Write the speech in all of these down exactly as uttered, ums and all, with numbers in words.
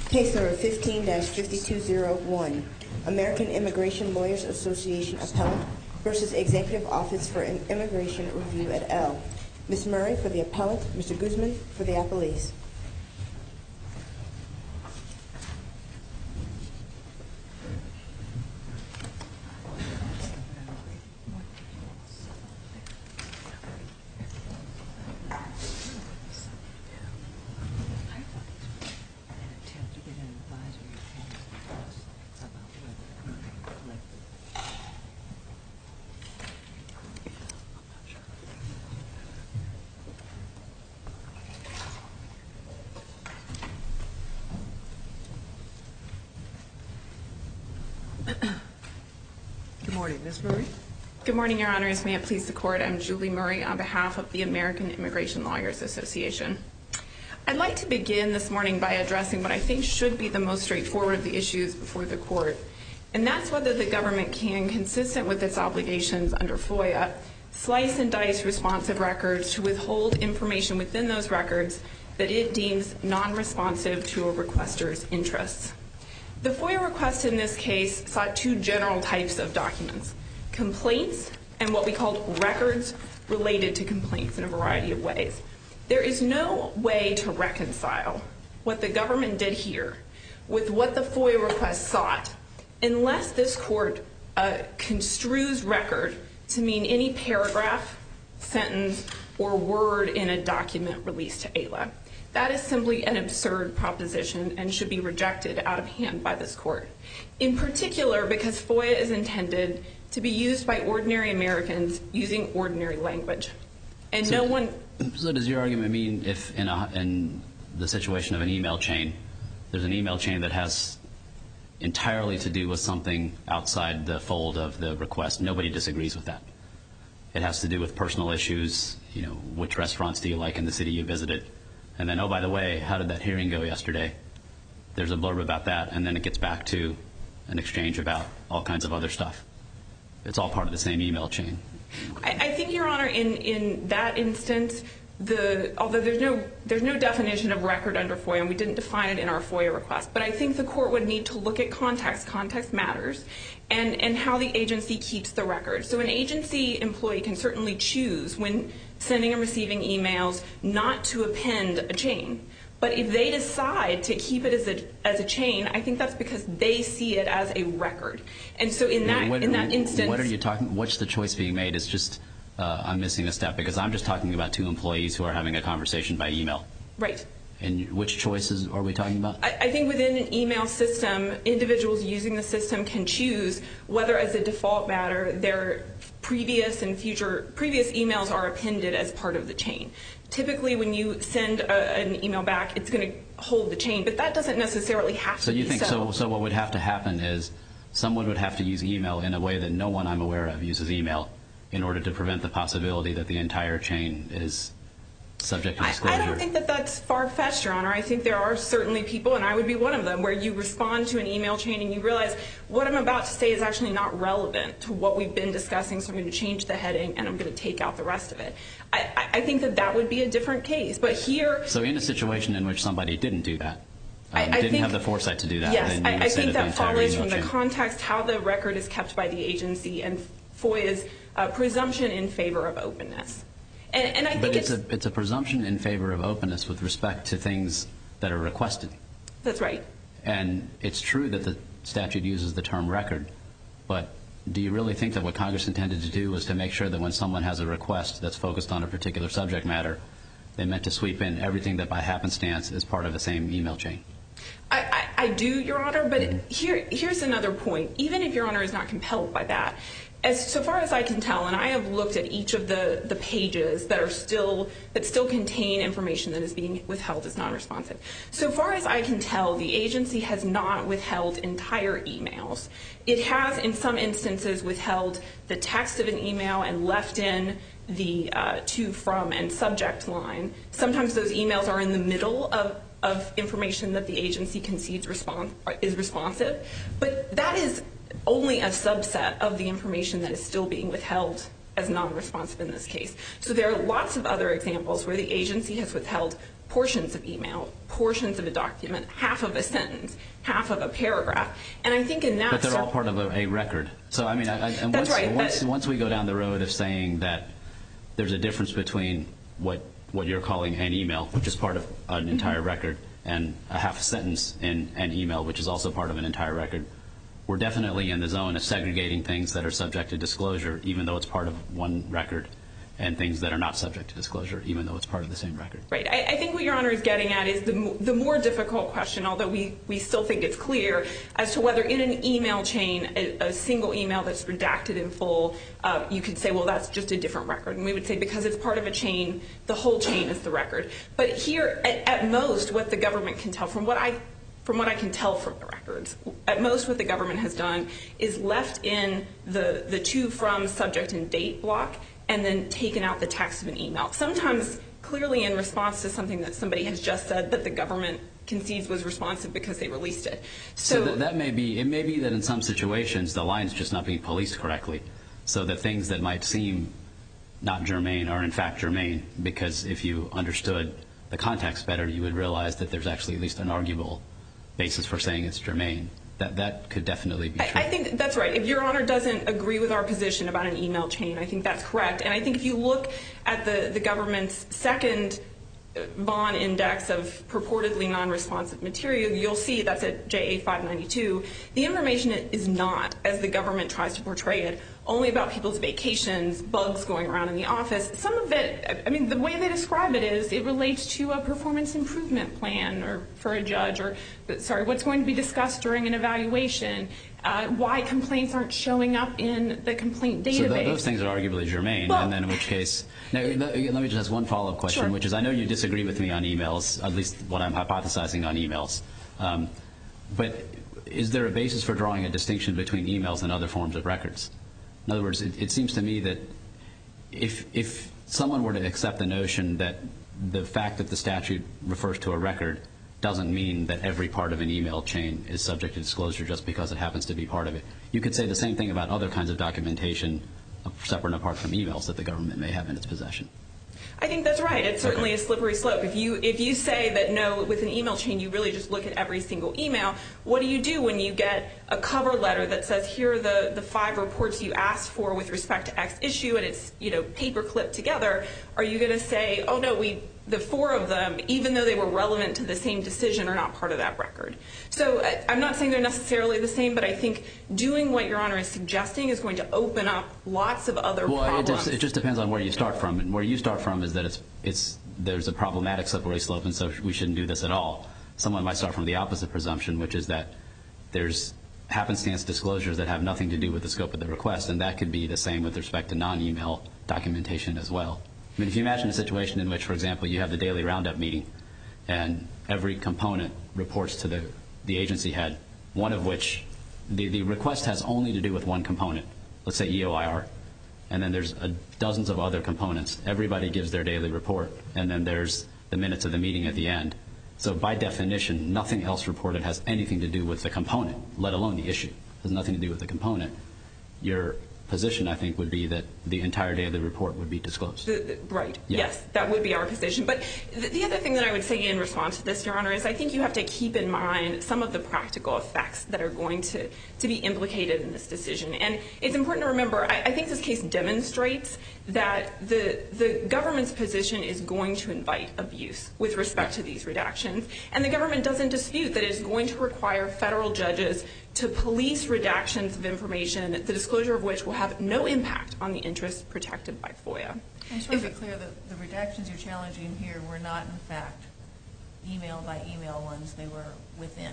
Case number fifteen dash fifty-two oh one, American Immigration Lawyers Association Appellant versus Executive Office for Immigration Review et al. Miz Murray for the appellant, Mister Guzman for the appellees. Good morning, Miz Murray. Good morning, Your Honors. May it please the Court, I'm Julie Murray on behalf of the American Immigration Lawyers Association. I'd like to begin this morning by addressing what I think should be the most straightforward of the issues before the Court, and that's whether the government can, consistent with its obligations under FOIA, slice and dice responsive records to withhold information within those records that it deems non-responsive to a requester's interests. The FOIA request in this case sought two general types of documents: complaints and what we called records related to complaints in a variety of ways. There is no way to reconcile what the government did here with what the FOIA request sought unless this Court uh, construes record to mean any paragraph, sentence, or word in a document released to A L A. That is simply an absurd proposition and should be rejected out of hand by this Court, in particular because FOIA is intended to be used by ordinary Americans using ordinary language. And so, no one... So does your argument mean if in, a, in the situation of an email chain, there's an email chain that has entirely to do with something outside the fold of the request, nobody disagrees with that? It has to do with personal issues, you know, which restaurants do you like in the city you visited? And then, oh, by the way, how did that hearing go yesterday? There's a blurb about that, and then it gets back to an exchange about all kinds of other stuff. It's all part of the same email chain. I, I think, Your Honor, in, in that instance, the although there's no there's no definition of record under FOIA, and we didn't define it in our FOIA request, but I think the Court would need to look at context. Context matters, and, and how the agency keeps the record. So an agency employee can certainly choose when sending and receiving emails not to append a chain. But if they decide to keep it as a as a chain, I think that's because they see it as a record. And so in that what, in that instance, what are you talking? What's the choice being made? It's just uh, I'm missing a step because I'm just talking about two employees who are having a conversation by email. Right. And which choices are we talking about? I, I think within an email system, individuals using the system can choose whether, as a default matter, their previous and future previous emails are appended as part of the chain. Typically, when you send a, an email back, it's going to hold the chain, but that doesn't necessarily have so to you be think so. so. So what would have to happen is someone would have to use email in a way that no one I'm aware of uses email in order to prevent the possibility that the entire chain is subject to disclosure. I, I don't think that that's far-fetched, Your Honor. I think there are certainly people, and I would be one of them, where you respond to an email chain and you realize what I'm about to say is actually not relevant to what we've been discussing, so I'm going to change the heading and I'm going to take out the rest of it. I, I think that that would be a different case. But here... So in a situation in which somebody didn't do that, um, I, I didn't think, have the foresight to do that, yes, then you I, would I say think that, that the entire follows email from the chain. context how the record is kept by the agency and FOIA's uh, presumption in favor of openness. And, and I think but it's, it's a it's a presumption in favor of openness with respect to things that are requested. That's right. And it's true that the statute uses the term record, but do you really think that what Congress intended to do was to make sure that when someone has a request that's focused on a particular subject matter, they meant to sweep in everything that by happenstance is part of the same email chain? I, I, I do, Your Honor, but Mm-hmm. here here's another point. Even if Your Honor is not compelled by that, as so far as I can tell, and I have looked at each of the, the pages that are still that still contain information that is being withheld as non-responsive. So far as I can tell, the agency has not withheld entire emails. It has, in some instances, withheld the text of an email and left in the uh, to, from, and subject line. Sometimes those emails are in the middle of of information that the agency concedes respons- is responsive, but that is only a subset of the information that is still being withheld as non-responsive in this case. So there are lots of other examples where the agency has withheld portions of email, portions of a document, half of a sentence, half of a paragraph. And I think in that... But they're all part of a, a record. So, I mean, I, and That's once, right. once, That, once we go down the road of saying that there's a difference between what what you're calling an email, which is part of an entire mm-hmm. record, and a half a sentence in an email, which is also part of an entire record, we're definitely in the zone of segregating things that are subject to disclosure, even though it's part of one record, and things that are not subject to disclosure, even though it's part of the same record. Right. I, I think what Your Honor is getting at is the, the more difficult question, although we, we still think it's clear, as to whether in an email chain, a, a single email that's redacted in full, uh, you could say, well, that's just a different record. And we would say because it's part of a chain, the whole chain is the record. But here, at, at most, what the government can tell from what I From what I can tell from the records, at most what the government has done is left in the, the to, from, subject, and date block, and then taken out the text of an email. Sometimes clearly in response to something that somebody has just said that the government concedes was responsive because they released it. So, so that, that may be, it may be that in some situations the line's just not being policed correctly, so that things that might seem not germane are in fact germane, because if you understood the context better, you would realize that there's actually at least an arguable basis for saying it's germane. That that could definitely be true. I, I think that's right. If Your Honor doesn't agree with our position about an email chain, I think that's correct. And I think if you look at the, the government's second Vaughn index of purportedly non-responsive material, you'll see that's at J A five ninety-two. The information is not, as the government tries to portray it, only about people's vacations, bugs going around in the office. Some of it, I mean, the way they describe it is it relates to a performance improvement plan or for a judge, or, sorry, what's going to be discussed during an evaluation, uh, why complaints aren't showing up in the complaint database. So th- those things are arguably germane, well, and then in which case, now, let me just ask one follow-up question, sure. which is I know you disagree with me on emails, at least what I'm hypothesizing on emails, um, but is there a basis for drawing a distinction between emails and other forms of records? In other words, it, it seems to me that if if someone were to accept the notion that the fact that the statute refers to a record doesn't mean that every part of an email chain is subject to disclosure just because it happens to be part of it, you could say the same thing about other kinds of documentation separate and apart from emails that the government may have in its possession. I think that's right. It's certainly okay. a slippery slope. If you if you say that no, with an email chain you really just look at every single email, what do you do when you get a cover letter that says here are the, the five reports you asked for with respect to X issue and it's, you know, paper clipped together? Are you going to say, oh no, we the four of them, even though they were relevant to the same decision, are not part of that record? So I, I'm not saying they're necessarily the same, but I think doing what Your Honor is suggesting is going to open up lots of other well, problems. Well, it, it just depends on where you start from. And where you start from is that it's it's there's a problematic slippery slope, and so we shouldn't do this at all. Someone might start from the opposite presumption, which is that there's happenstance disclosures that have nothing to do with the scope of the request, and that could be the same with respect to non-email documentation as well. I mean, if you imagine a situation in which, for example, you have the daily roundup meeting, and every component reports to the, the agency head, one of which the, the request has only to do with one component, let's say E O I R, and then there's a, dozens of other components. Everybody gives their daily report, and then there's the minutes of the meeting at the end. So by definition, nothing else reported has anything to do with the component, let alone the issue. It has nothing to do with the component. Your position, I think, would be that the entire daily report would be disclosed. The, the, right. Yeah. Yes, that would be our position. But the, the other thing that I would say in response to this, Your Honor, is I think you have to keep in mind some of the practical effects that are going to, to be implicated in this decision. And it's important to remember, I, I think this case demonstrates that the, the government's position is going to invite abuse with respect to these redactions. And the government doesn't dispute that it is going to require federal judges to police redactions of information, the disclosure of which will have no impact on the interests protected by FOIA. I just want to be clear that the redactions you're challenging here were not, in fact, email by email ones. They were within.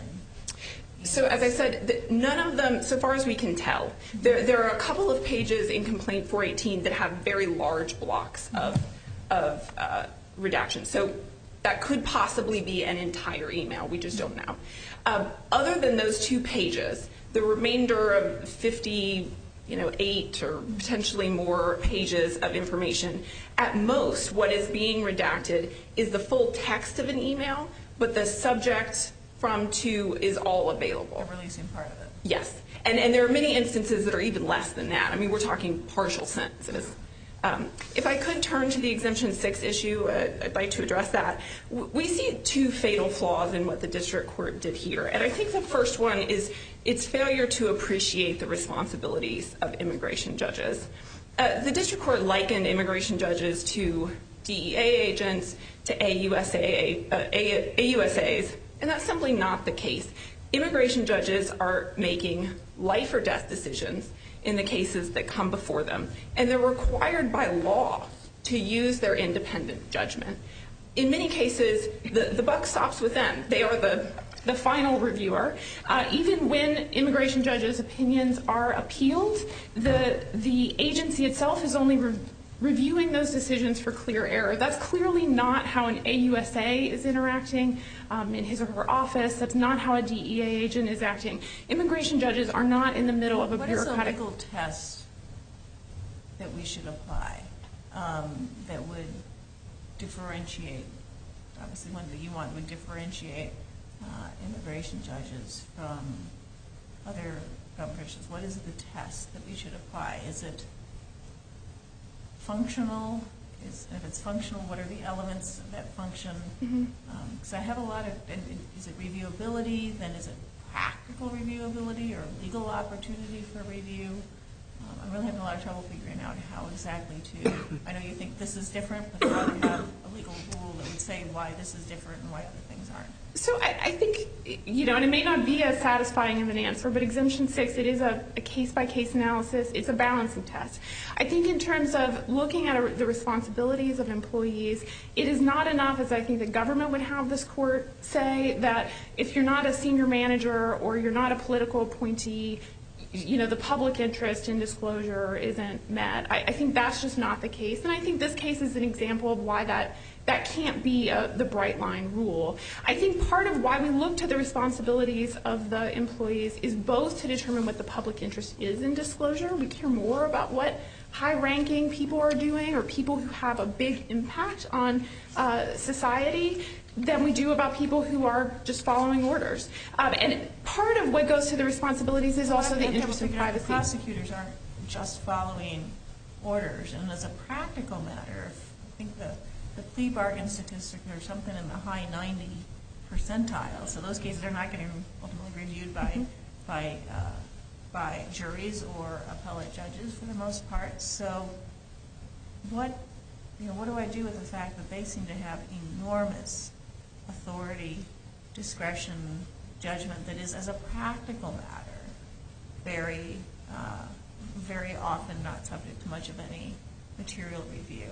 So as I said, the, none of them, so far as we can tell, there, there are a couple of pages in Complaint four eighteen that have very large blocks of, of uh, redactions. So that could possibly be an entire email. We just don't know. Um, other than those two pages, the remainder of fifty, you know, eight or potentially more pages of information, at most what is being redacted is the full text of an email, but the subject from to is all available. They're releasing part of it. Yes. And, and there are many instances that are even less than that. I mean, we're talking partial sentences. Um, if I could turn to the Exemption six issue, uh, I'd like to address that. W- we see two fatal flaws in what the district court did here. And I think the first one is its failure to appreciate the responsibilities of immigration judges. Uh, the district court likened immigration judges to D E A agents, to A U S A, uh, A, AUSAs, and that's simply not the case. Immigration judges are making life or death decisions in the cases that come before them, and they're required by law to use their independent judgment. In many cases, the, the buck stops with them. They are the, the final reviewer. Uh, even when immigration judges' opinions are appealed, the, the agency itself is only re- reviewing those decisions for clear error. That's clearly not how an A U S A is interacting um, in his or her office. That's not how a D E A agent is acting. Immigration judges are not in the middle of a what bureaucratic... What is a legal test that we should apply um, that would differentiate, obviously one that you want would differentiate uh, immigration judges from other government officials? What is the test that we should apply? Is it functional? Is, if it's functional, what are the elements of that function? Because mm-hmm. um, I have a lot of, and, and is it reviewability? Then is it practical reviewability or legal opportunity for review? Um, I'm really having a lot of trouble figuring out how exactly to, I know you think this is different, but how to have a legal rule that would say why this is different and why other things aren't. So I, I think, you know, and it may not be as satisfying of an answer, but Exemption six, it is a, a case-by-case analysis. It's a balancing test. I think in terms of looking at a, the responsibilities of employees, it is not enough, as I think the government would have this court say, that if you're not a senior manager or you're not a political appointee, you know, the public interest in disclosure isn't met. I, I think that's just not the case. And I think this case is an example of why that that can't be a, the bright line rule. I think part of why we look to the responsibilities of the employees is both to determine what the public interest is in disclosure. We care more about what high-ranking people are doing or people who have a big impact on uh, society than we do about people who are just following orders. Um, and part of what goes to the responsibilities is also the interest in privacy. Prosecutors aren't just following orders. And as a practical matter, I think the, the plea bargain statistics are something in the high ninety percentile. So those cases are not getting ultimately reviewed by, mm-hmm. by, uh, by juries or appellate judges for the most part. So what, you know, what do I do with the fact that they seem to have enormous authority, discretion, judgment that is, as a practical matter, very, uh, very often not subject to much of any material review.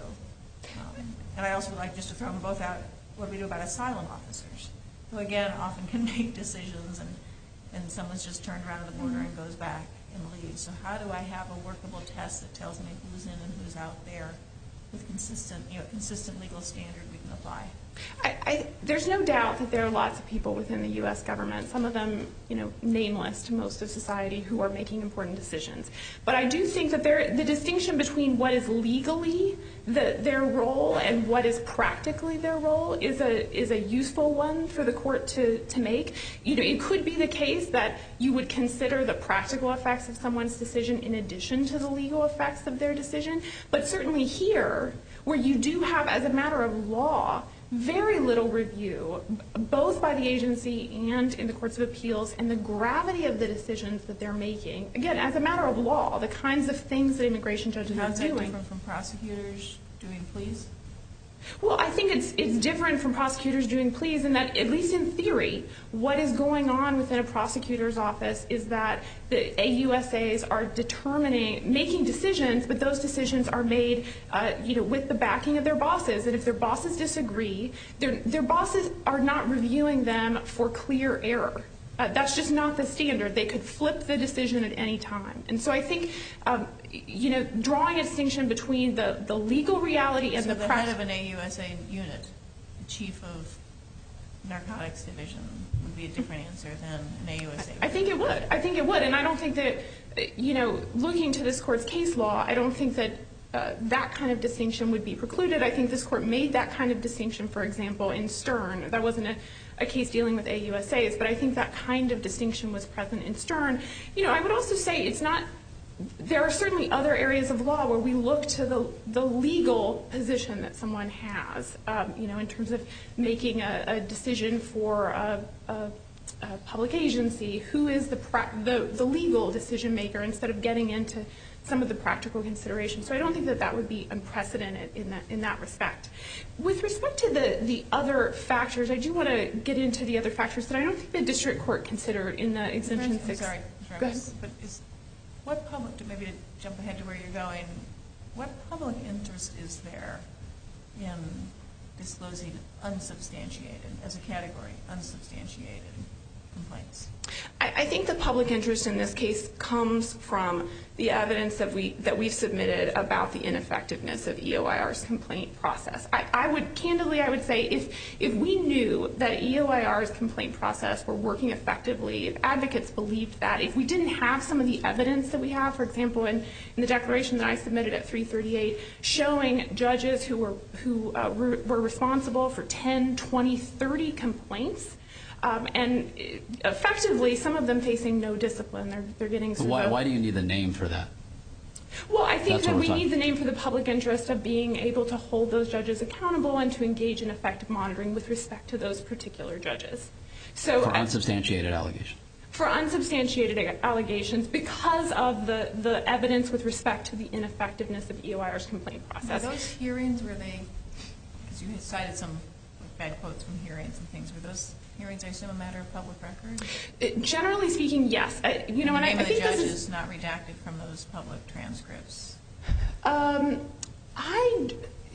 Um, and I also would like just to throw them both out, what do we do about asylum officers, who again often can make decisions and, and someone's just turned around at the border and goes back and leaves. So how do I have a workable test that tells me who's in and who's out there with consistent, you know, consistent legal standard we can apply? I, I, there's no doubt that there are lots of people within the U S government, some of them, you know, nameless to most of society, who are making important decisions. But I do think that there, the distinction between what is legally the, their role and what is practically their role is a is a useful one for the court to, to make. You know, it could be the case that you would consider the practical effects of someone's decision in addition to the legal effects of their decision. But certainly here, where you do have, as a matter of law, very little review, both by the agency and in the courts of appeals, and the gravity of the decisions that they're making. Again, as a matter of law, the kinds of things that immigration judges are doing. How is that different from prosecutors doing pleas? Well, I think it's it's different from prosecutors doing pleas in that, at least in theory, what is going on within a prosecutor's office is that the A U S As are determining, making decisions, but those decisions are made, uh, you know, with the backing of their bosses. And if their bosses disagree, their their bosses are not reviewing them for clear error. Uh, that's just not the standard. They could flip the decision at any time. And so I think, um, you know, drawing a distinction between the, the legal reality and so the the practice. head of an A U S A unit, the chief of narcotics division, would be a different answer than an A U S A. I think it would. I think it would. And I don't think that, you know, looking to this court's case law, I don't think that uh, that kind of distinction would be precluded. I think this court made that kind of distinction, for example, in Stern. That wasn't a a case dealing with A U S As, but I think that kind of distinction was present in Stern. You know, I would also say it's not there are certainly other areas of law where we look to the, the legal position that someone has, um, you know, in terms of making a, a decision for a, a, a public agency. Who is the, pra- the the legal decision maker instead of getting into some of the practical considerations. So I don't think that that would be unprecedented in that in that respect. With respect to the, the other factors, I do want to get into the other factors that I don't think the district court considered in the exemption I'm six. sorry, Go ahead. but is, what public, to maybe to jump ahead to where you're going, what public interest is there in disclosing unsubstantiated, as a category, unsubstantiated complaints? I, I think the public interest in this case comes from the evidence that we that we've submitted about the ineffectiveness of E O I R's complaint process. I, I would candidly, I would say, if if we knew that E O I R's complaint process were working effectively, if advocates believed that, if we didn't have some of the evidence that we have, for example, in, in the declaration that I submitted at three thirty-eight, showing judges who were who uh, were, were responsible for ten, twenty, thirty complaints. Um, and effectively, some of them facing no discipline. They're, they're getting sort Why, of a, why do you need the name for that? Well, I think That's that what we we're need the talking- name for the public interest of being able to hold those judges accountable and to engage in effective monitoring with respect to those particular judges. So For I- unsubstantiated allegations. for unsubstantiated allegations because of the, the evidence with respect to the ineffectiveness of E O I R's complaint Were process. those hearings, were they, because you had cited some bad quotes from hearings and things, were those hearings, I assume, a matter of public record? It- generally speaking, yes. I, you know, and the I, name I of the think judge this is is not redacted from those public transcripts. Um, I,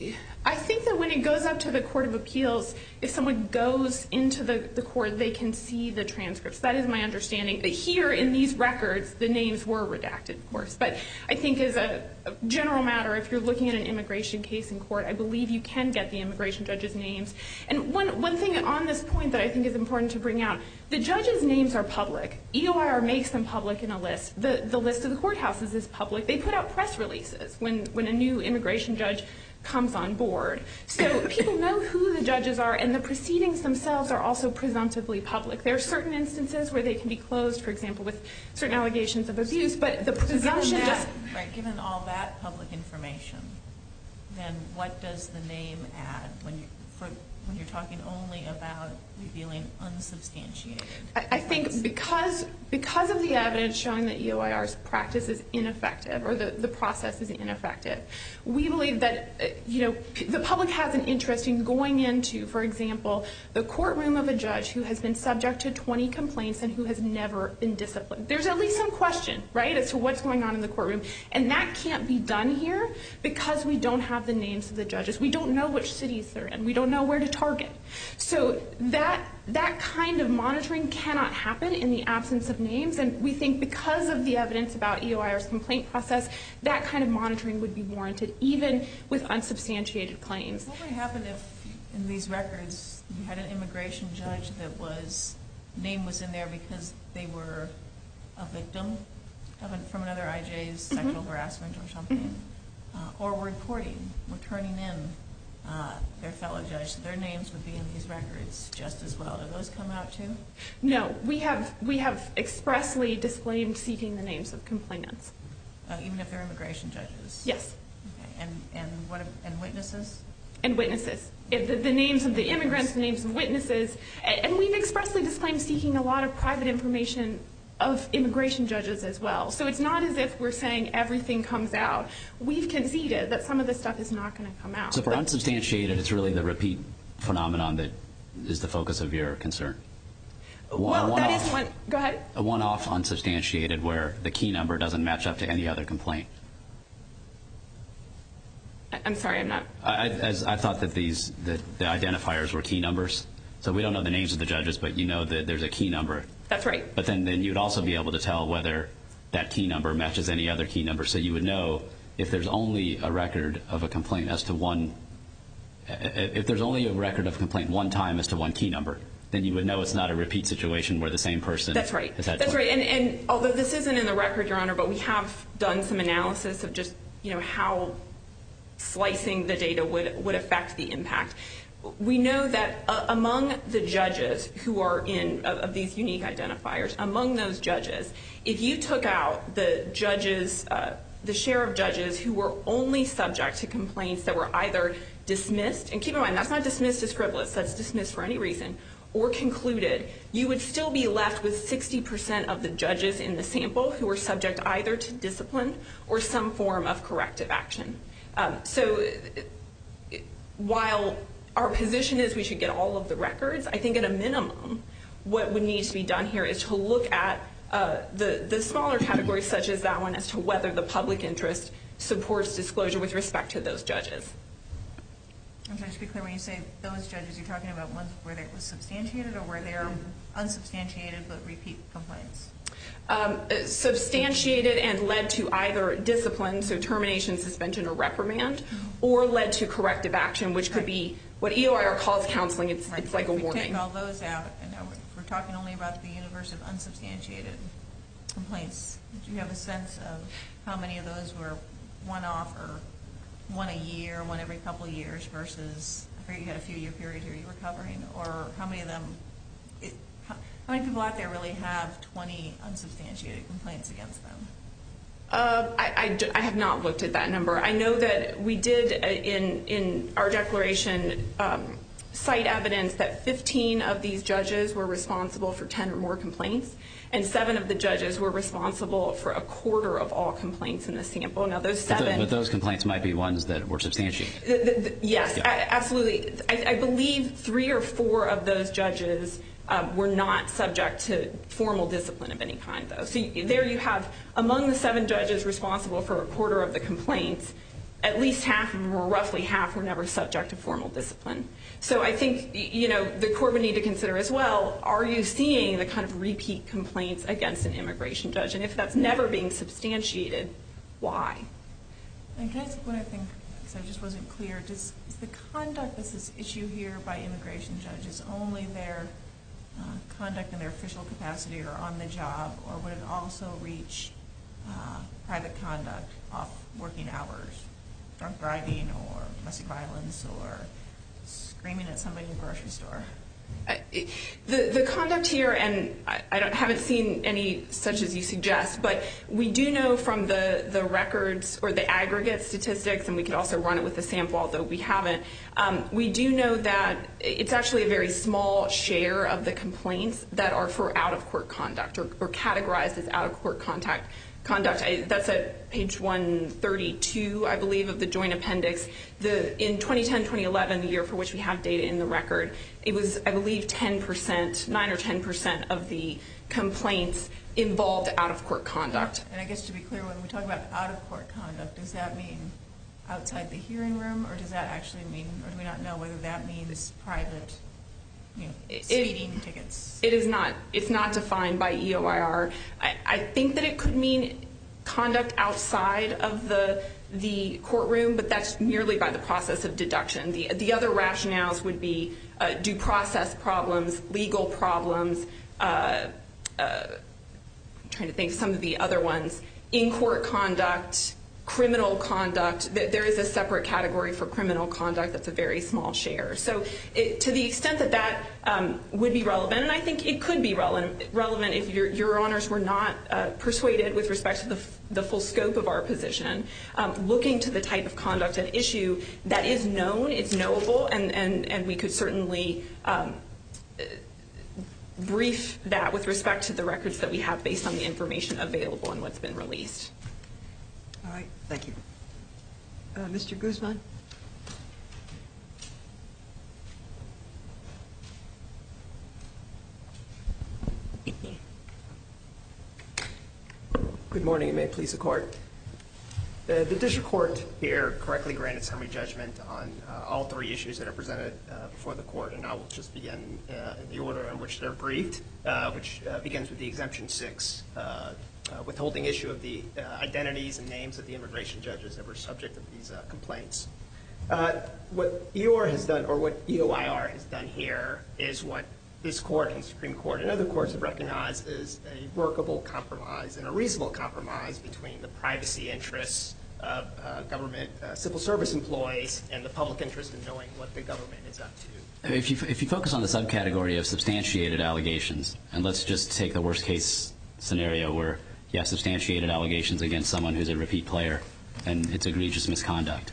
I think that when it goes up to the Court of Appeals, if someone goes into the, the court, they can see the transcripts. That is my understanding. But here in these records, the names were redacted, of course. But I think as a, a general matter, if you're looking at an immigration case in court, I believe you can get the immigration judge's names. And one, one thing on this point that I think is important to bring out, the judges' names are public. E O I R makes them public in a list. The, the list of the courthouses is public. They put out press releases when, when a new immigration judge comes on board. So people know who the judges are, and the proceedings themselves are also presumptively public. There are certain instances where they can be closed, for example, with certain allegations of abuse, but the presumption given just... that, right, given all that public information, then what does the name add when you for when you're talking only about revealing unsubstantiated? I, I think because because of the evidence showing that E O I R's practice is ineffective, or the, the process is ineffective, we believe that, uh, you know, p- the public has an interest in going into, for example, the courtroom of a judge who has been subject to twenty complaints and who has never been disciplined. There's at least some question, right, as to what's going on in the courtroom. And that can't be done here because we don't have the names of the judges. We don't know which cities they're in. We don't know where to target. So that that kind of monitoring cannot happen in the absence of names, and we think because of the evidence about E O I R's complaint process, that kind of monitoring would be warranted even with unsubstantiated claims. What would happen if in these records you had an immigration judge that was name was in there because they were a victim of an, from another I J's sexual mm-hmm. harassment or something, mm-hmm. uh, or were reporting, were turning in Uh, their fellow judge, so their names would be in these records just as well. Do those come out too? No, we have we have expressly disclaimed seeking the names of complainants. Uh, even if they're immigration judges? Yes. Okay. And and what and witnesses? And witnesses. If the, the names of the immigrants, the names of witnesses, and, and we've expressly disclaimed seeking a lot of private information of immigration judges as well. So it's not as if we're saying everything comes out. We've conceded that some of this stuff is not going to come out. So for unsubstantiated, it's really the repeat phenomenon that is the focus of your concern. Well, that is one. Go ahead. A one-off unsubstantiated where the key number doesn't match up to any other complaint. I'm sorry, I'm not. I, as I thought that these the, the identifiers were key numbers. So we don't know the names of the judges, but you know that there's a key number. That's right. But then, then you'd also be able to tell whether that key number matches any other key number. So you would know if there's only a record of a complaint as to one, if there's only a record of a complaint one time as to one key number, then you would know it's not a repeat situation where the same person That's right. has had That's twenty. right. And, and although this isn't in the record, Your Honor, but we have done some analysis of just, you know, how slicing the data would, would affect the impact. we know that uh, among the judges who are in, of, of these unique identifiers, among those judges, if you took out the judges, uh, the share of judges who were only subject to complaints that were either dismissed, and keep in mind, that's not dismissed as frivolous, that's dismissed for any reason, or concluded, you would still be left with sixty percent of the judges in the sample who were subject either to discipline or some form of corrective action. Um, so while our position is we should get all of the records, I think at a minimum what would need to be done here is to look at uh, the, the smaller categories such as that one as to whether the public interest supports disclosure with respect to those judges. I'm trying to be clear, when you say those judges, you're talking about ones where it was substantiated or where they are unsubstantiated but repeat complaints? Um, substantiated and led to either discipline, so termination, suspension, or reprimand, mm-hmm. or led to corrective action, which could right. be what E O I R calls counseling. It's, right. it's like if a we warning. Take all those out, and now we're, if we're talking only about the universe of unsubstantiated complaints, do you have a sense of how many of those were one-off or one a year, one every couple of years versus, I forget you had a few year period here you were covering, or how many of them, it, how, how many people out there really have twenty unsubstantiated complaints against them? Uh, I, I, I have not looked at that number. I know that we did uh, in, in our declaration um, cite evidence that fifteen of these judges were responsible for ten or more complaints, and seven of the judges were responsible for a quarter of all complaints in the sample. Now, those seven... But, the, but those complaints might be ones that were substantiated. The, the, the, yes, yeah. I, absolutely. I, I believe three or four of those judges um, were not subject to formal discipline of any kind, though. So you, there you have, among the seven judges responsible for a quarter of the complaints, at least half of them, or roughly half, were never subject to formal discipline. So I think, you know, the court would need to consider as well, are you seeing the kind of repeat complaints against an immigration judge? And if that's never being substantiated, why? And can I ask one other thing, because I just wasn't clear. Does, is the conduct that's this issue here by immigration judges only their uh, conduct in their official capacity or on the job, or would it also reach uh, private conduct off working hours? Drunk driving or domestic violence or screaming at somebody in the grocery store? Uh, it, the the conduct here, and I, I don't, haven't seen any such as you suggest, but we do know from the, the records or the aggregate statistics, and we could also run it with the sample, although we haven't, um, we do know that it's actually a very small share of the complaints that are for out-of-court conduct or, or categorized as out-of-court contact. Conduct. I, that's at page one thirty-two, I believe, of the joint appendix. The, in twenty ten twenty eleven, the year for which we have data in the record, it was, I believe, ten percent, nine or ten percent of the complaints involved out-of-court conduct. And I guess to be clear, when we talk about out-of-court conduct, does that mean outside the hearing room, or does that actually mean, or do we not know whether that means private, you know, speeding it, tickets? It is not. It's not defined by E O I R. I, I think that it could mean conduct outside of the the courtroom, but that's merely by the process of deduction. The the other rationales would be uh, due process problems, legal problems. Uh, uh, I'm trying to think of some of the other ones. In-court conduct, criminal conduct. There is a separate category for criminal conduct that's a very small share. So it, to the extent that that um, would be relevant, and I think it could be relevant, relevant if your, your honors were not uh, persuaded with respect to the, the full scope of our position, um, looking to the type of conduct at issue that is known, it's knowable, and, and, and we could certainly um, brief that with respect to the records that we have based on the information available and what's been released. All right, thank you. Uh, Mister Guzman? Good morning, and may it please the court. The, the district court here correctly granted summary judgment on uh, all three issues that are presented uh, before the court, and I will just begin uh, in the order in which they're briefed, uh, which uh, begins with the exemption six. Uh, Uh, withholding issue of the uh, identities and names of the immigration judges that were subject of these uh, complaints. Uh, what E O R has done, or what E O I R has done here, is what this court and Supreme Court and other courts have recognized as a workable compromise and a reasonable compromise between the privacy interests uh, uh, government uh, civil service employees and the public interest in knowing what the government is up to. If you, if you focus on the subcategory of substantiated allegations, and let's just take the worst case scenario where you have substantiated allegations against someone who's a repeat player and it's egregious misconduct,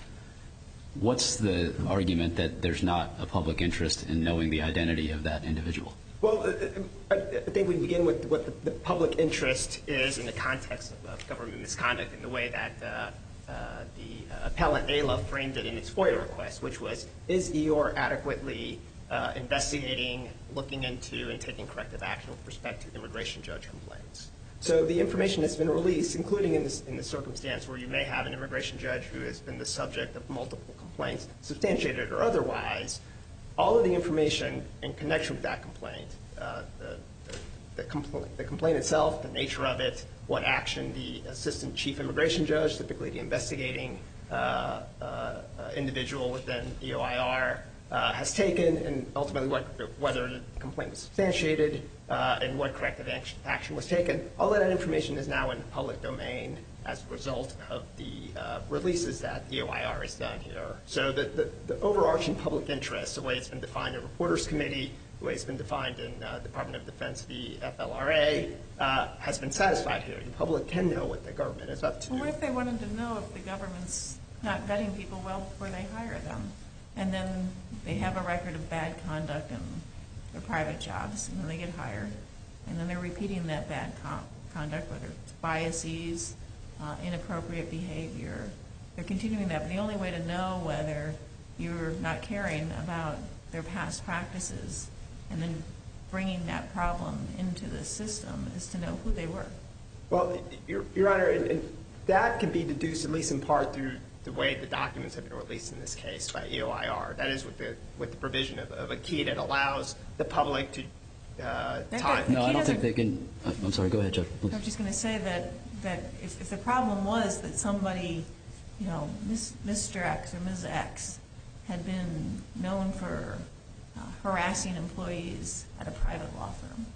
what's the argument that there's not a public interest in knowing the identity of that individual? Well, I think we begin with what the, the public interest is in the context of, of government misconduct in the way that uh, uh, the uh, appellant A L A framed it in its FOIA request, which was, is E O R adequately uh, investigating, looking into, and taking corrective action with respect to immigration judge complaints? So the information that's been released, including in, this, in the circumstance where you may have an immigration judge who has been the subject of multiple complaints, substantiated or otherwise, all of the information in connection with that complaint, uh, the, the, the, compl- the complaint itself, the nature of it, what action the assistant chief immigration judge, typically the investigating uh, uh, individual within E O I R, uh, has taken, and ultimately what, whether the complaint was substantiated uh, and what corrective action, action was taken. All of that information is now in the public domain as a result of the uh, releases that E O I R has done here. So the, the, the overarching public interest, the way it's been defined in Reporters Committee, the way it's been defined in uh, Department of Defense v. F L R A, uh, has been satisfied here. The public can know what the government is up to. Well, what if they wanted to know if the government's not vetting people well before they hire them, and then they have a record of bad conduct in their private jobs, and then they get hired, and then they're repeating that bad con- conduct, whether it's biases, uh, inappropriate behavior. They're continuing that, but the only way to know whether you're not caring about their past practices and then bringing that problem into the system is to know who they were. Well, Your, Your Honor, and, and that can be deduced at least in part through the way the documents have been released in this case by E O I R. That is with the with the provision of, of a key that allows the public to uh, time. No, I don't think they can. I'm sorry. Go ahead, Judge. I was just going to say that that if, if the problem was that somebody, you know, Mister X or Miz X had been known for uh, harassing employees at a private law firm,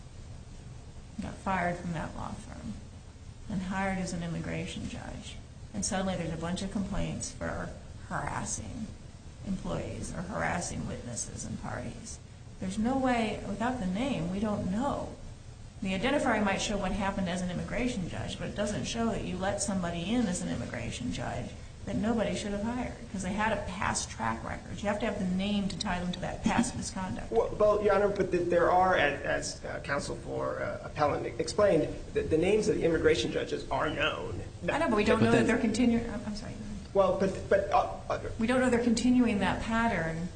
got fired from that law firm, and hired as an immigration judge, and suddenly there's a bunch of complaints for harassing employees or harassing witnesses and parties. There's no way, without the name, we don't know. The identifier might show what happened as an immigration judge, but it doesn't show that you let somebody in as an immigration judge that nobody should have hired because they had a past track record. You have to have the name to tie them to that past misconduct. Well, well Your Honor, but the, there are, as, as uh, counsel for uh, appellant explained, the, the names of the immigration judges are known. I know, but we don't but know then, that they're continuing. I'm, I'm sorry. Well, but but uh, uh, we don't know they're continuing that pattern.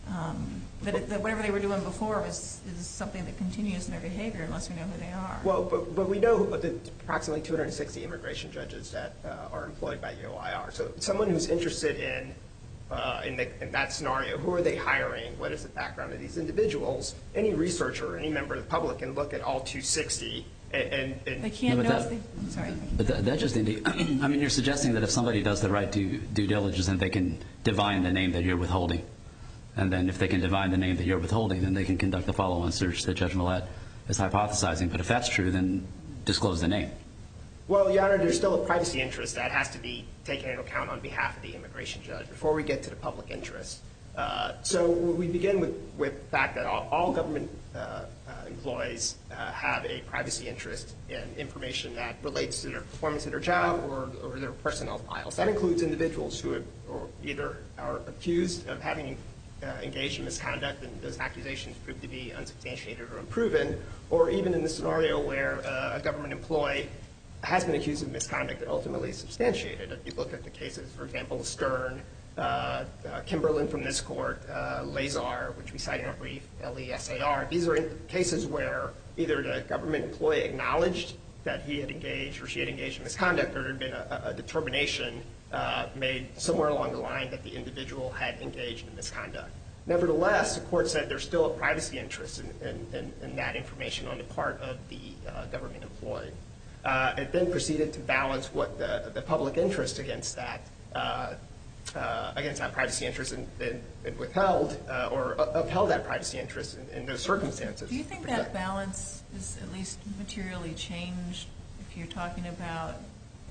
Um, that, it, that whatever they were doing before was is something that continues in their behavior unless we know who they are. Well, but, but we know that approximately two hundred sixty immigration judges that uh, are employed by E O I R. So someone who's interested in uh, in, the, in that scenario, who are they hiring? What is the background of these individuals? Any researcher, any member of the public can look at all two hundred sixty and, and, and they can't No, know but if that- they. I'm sorry. But that, that just indi- I mean, you're suggesting that if somebody does the right due, due diligence, then they can divine the name that you're withholding. And then if they can divine the name that you're withholding, then they can conduct the follow-on search that Judge Millett is hypothesizing. But if that's true, then disclose the name. Well, Your Honor, there's still a privacy interest that has to be taken into account on behalf of the immigration judge before we get to the public interest. Uh, so we begin with, with the fact that all, all government uh, uh, employees uh, have a privacy interest in information that relates to their performance of their job or, or their personnel files. That includes individuals who have, or either are accused of having uh, engaged in misconduct and those accusations prove to be unsubstantiated or unproven, or even in the scenario where uh, a government employee has been accused of misconduct that ultimately is substantiated. If you look at the cases, for example, Stern, uh, uh, Kimberlin from this court, uh, Lazar, which we cite in our brief, L E S A R, these are in cases where either the government employee acknowledged that he had engaged or she had engaged in misconduct, or there had been a, a determination uh, made somewhere along the line that the individual had engaged in misconduct. Nevertheless, the court said there's still a privacy interest in, in, in, in that information on the part of the uh, government employee. Uh, it then proceeded to balance what the, the public interest against that uh, uh, against that privacy interest and, and, and withheld uh, or upheld that privacy interest in, in those circumstances. Do you think that balance is at least materially changed if you're talking about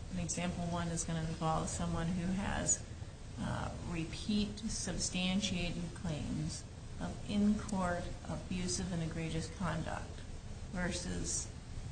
an example one is going to involve someone who has uh, repeat substantiated claims of in-court abusive and egregious conduct versus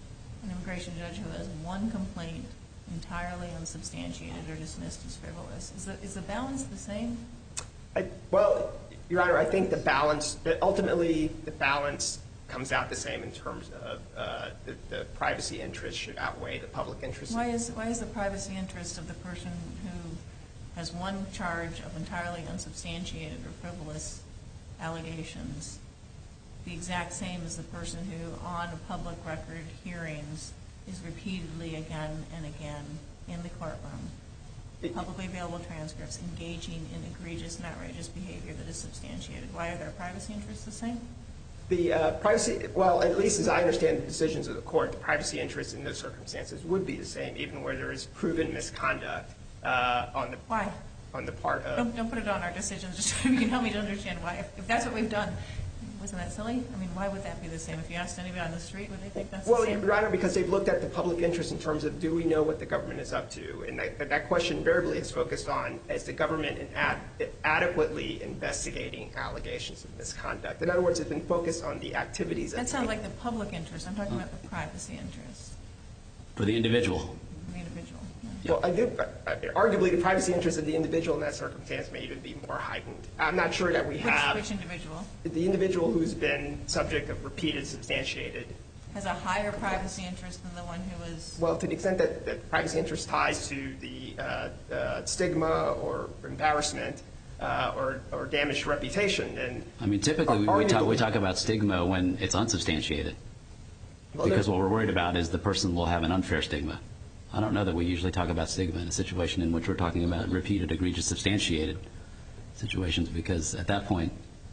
an immigration judge who has one complaint entirely unsubstantiated or dismissed as frivolous. Is the, is the balance the same? I, well, Your Honor, I think the balance, ultimately the balance comes out the same in terms of uh, the, the privacy interest should outweigh the public interest. Why is, why is the privacy interest of the person who has one charge of entirely unsubstantiated or frivolous allegations the exact same as the person who, on public record hearings, is repeatedly again and again in the courtroom, publicly available transcripts, engaging in egregious and outrageous behavior that is substantiated? Why are their privacy interests the same? The uh, privacy, well, at least as I understand the decisions of the court, the privacy interest in those circumstances would be the same, even where there is proven misconduct uh, on the Why? on the part of. Don't, don't put it on our decisions. Just so you can help me to understand why. If, if that's what we've done, wasn't that silly? I mean, why would that be the same? If you asked anybody on the street, would they think that's Well, the same? Your Honor, because they've looked at the public interest in terms of do we know what the government is up to, and that, that question invariably is focused on is the government in ad, adequately investigating allegations of misconduct. In other words, it's been focused on the activities. That of sounds the, like the public interest. I'm talking about the privacy interest. For the individual. The individual. Well, I do. Uh, arguably, the privacy interest of the individual in that circumstance may even be more heightened. I'm not sure that we Which, have which individual? the individual who's been subject of repeated substantiated. Has a higher privacy interest than the one who was. Well, to the extent that, that privacy interest ties to the uh, uh, stigma or embarrassment uh, or, or damaged reputation, and I mean, typically we, we, talk, we talk about stigma when it's unsubstantiated, well, because what we're worried about is the person will have an unfair stigma. I don't know that we usually talk about stigma in a situation in which we're talking about repeated, egregious, substantiated situations, because at that point.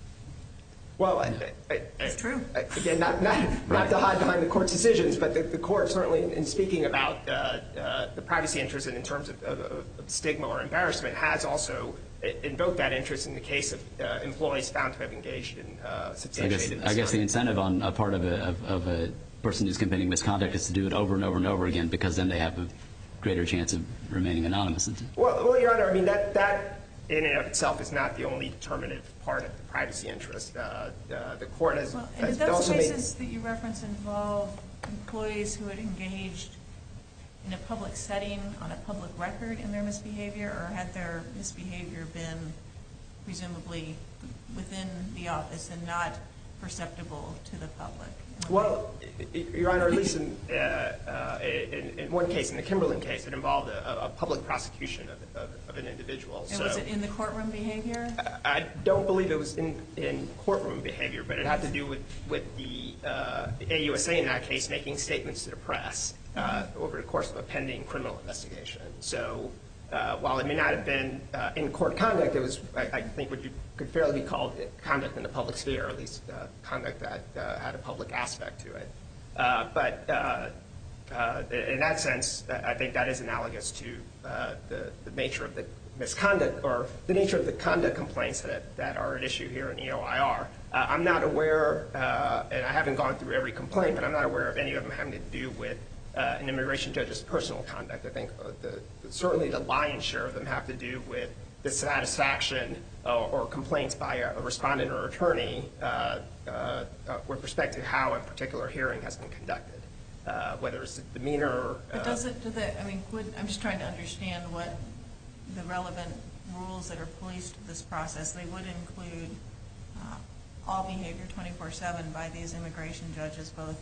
Well, I, I, It's true. I, again, not not, Right. not to hide behind the court's decisions, but the, the court certainly, in, in speaking about uh, uh, the privacy interest and in terms of, of, of stigma or embarrassment, has also invoked that interest in the case of uh, employees found to have engaged in uh, substantiated. I guess, I guess the incentive on a part of a, of, of a person who's committing misconduct is to do it over and over and over again, because then they have a greater chance of remaining anonymous. Well, well, Your Honor, I mean, that, that in and of itself is not the only determinative part of the privacy interest. Uh, uh, the court has, Well, and has did those also cases made. that you reference involve employees who had engaged in a public setting on a public record in their misbehavior, or had their misbehavior been presumably within the office and not perceptible to the public? Well, Your Honor, at least in, uh, uh, in, in one case, in the Kimberlin case, it involved a, a public prosecution of, of, of an individual. And so was it in the courtroom behavior? I, I don't believe it was in, in courtroom behavior, but it had to do with, with the uh, A U S A in that case making statements to the press uh, over the course of a pending criminal investigation. So uh, while it may not have been uh, in court conduct, it was, I, I think, what you could fairly be called conduct in the public sphere, or at least uh, conduct that uh, had a public aspect to it. Uh, but uh, uh, in that sense, I think that is analogous to uh, the, the nature of the misconduct, or the nature of the conduct complaints that, that are at issue here in E O I R. Uh, I'm not aware, uh, and I haven't gone through every complaint, but I'm not aware of any of them having to do with uh, an immigration judge's personal conduct. I think uh, the, certainly the lion's share of them have to do with dissatisfaction uh, or complaints by a, a respondent or attorney uh, uh, uh, with respect to how a particular hearing has been conducted, uh, whether it's the demeanor. Or, uh, But does it, do the, I mean, would, I'm just trying to understand what the relevant rules that are policed to this process. They would include uh, all behavior twenty-four seven by these immigration judges, both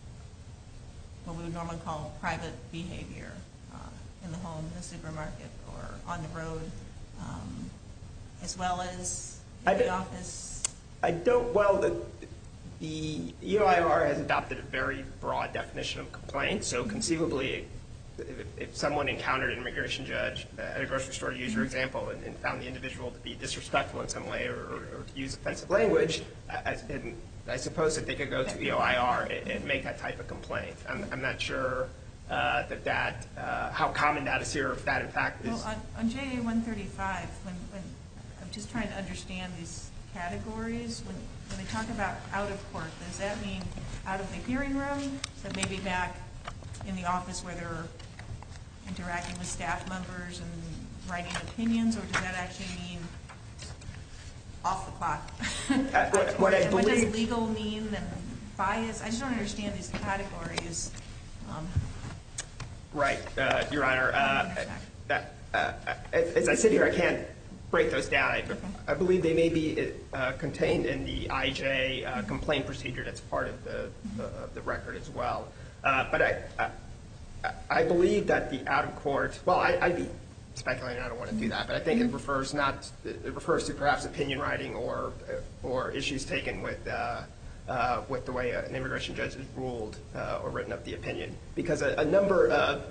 what we would normally call private behavior uh, in the home, in the supermarket, or on the road, um, as well as in I the d- office. I don't, well, the, the E O I R has adopted a very broad definition of complaint, so conceivably if, if someone encountered an immigration judge at a grocery store, to use your example, and, and found the individual to be disrespectful in some way or, or, or to use offensive language, I, and I suppose that they could go to E O I R and, and make that type of complaint. I'm, I'm not sure uh, that that, uh, how common that is here, if that in fact is. Well, on, on J A one thirty-five, when, when I'm just trying to understand these categories, when, when they talk about out of court, does that mean out of the hearing room, so maybe back in the office where there are interacting with staff members and writing opinions, or does that actually mean off the clock? Uh, what, what I and what believe, does legal mean and bias? I just don't understand these categories. Um, right, uh, Your Honor. Uh, I uh, uh, as I sit here, I can't break those down. I, Okay. I believe they may be uh, contained in the I J uh, complaint procedure that's part of the, the, of the record as well. Uh, but I, I, I believe that the out-of-court, well, I, I'd be speculating. I don't want to do that, but I think it refers not, it refers to perhaps opinion writing or or issues taken with uh, uh, with the way an immigration judge has ruled uh, or written up the opinion, because a, a number of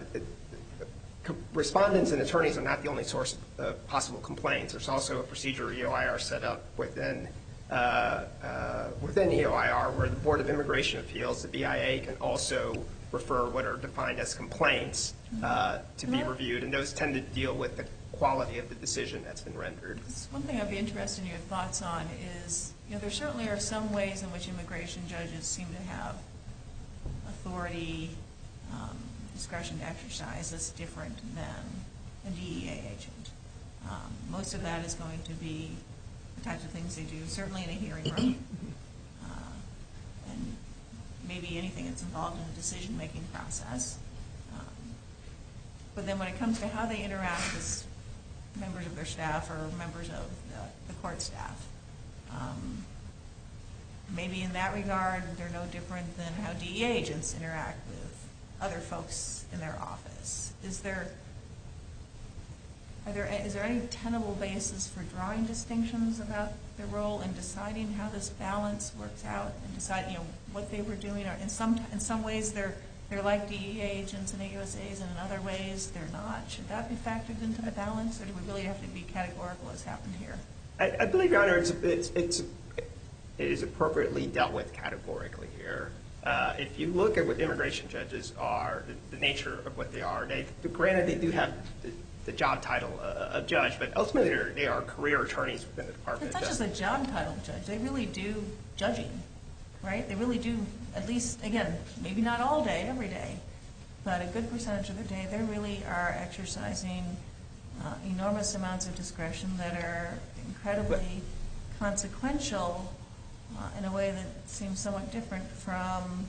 respondents and attorneys are not the only source of uh, possible complaints. There's also a procedure E O I R set up within uh, uh, within E O I R where the Board of Immigration Appeals, the B I A, can also refer what are defined as complaints uh, to be reviewed, and those tend to deal with the quality of the decision that's been rendered. One thing I'd be interested in your thoughts on is, you know, there certainly are some ways in which immigration judges seem to have authority, um, discretion to exercise that's different than a D E A agent. Um, most of that is going to be the types of things they do, certainly in a hearing room, uh, and maybe anything that's involved in the decision-making process. Um, but then when it comes to how they interact as members of their staff or members of the, the court staff, um, maybe in that regard they're no different than how D E A agents interact with other folks in their office. Is there, are there, is there any tenable basis for drawing distinctions about their role in deciding how this balance works out and decide, you know, what they were doing? Or in some, in some ways they're they're like D E A agents and A U S As, and in other ways they're not. Should that be factored into the balance, or do we really have to be categorical as happened here? I, I believe, Your Honor, it's, it's, it's, it is appropriately dealt with categorically here. Uh, if you look at what immigration judges are, the, the nature of what they are, they, granted they do have the, the job title uh, of judge, but ultimately they're, they are career attorneys within the Department It's not of just Justice. a job title, Judge. They really do judging, right? They really do, at least, again, maybe not all day, every day, but a good percentage of the day, they really are exercising uh, enormous amounts of discretion that are incredibly consequential uh, in a way that seems somewhat different from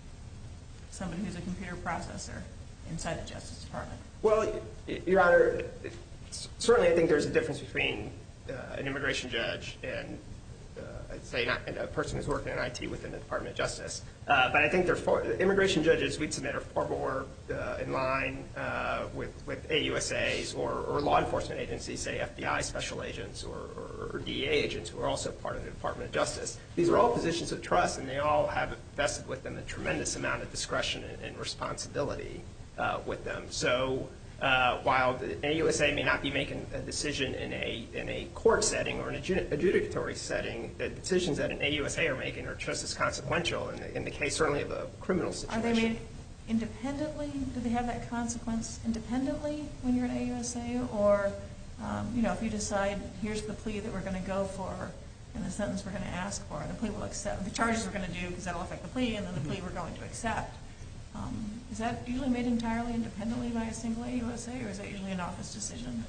somebody who's a computer processor inside the Justice Department. Well, Your Honor, certainly I think there's a difference between uh, an immigration judge and, uh, I'd say, not a person who's working in I T within the Department of Justice. Uh, but I think they're far, immigration judges we'd submit are far more uh, in line uh, with, with A U S As or, or law enforcement agencies, say F B I special agents or, or, or D E A agents who are also part of the Department of Justice. These are all positions of trust, and they all have vested with them a tremendous amount of discretion and, and responsibility uh, with them. So uh, while the A U S A may not be making a decision in a in a court setting or an adjudicatory setting, the decisions that an A U S A are making are just as consequential in the, in the case certainly of a criminal situation. Are they made independently? Do they have that consequence independently when you're an A U S A? Or, um, you know, if you decide here's the plea that we're going to go for and the sentence we're going to ask for, the plea will accept, the charges we're going to do because that will affect the plea, and then the plea we're going to accept. Um, is that usually made entirely independently by a single A U S A, or is that usually an office decision?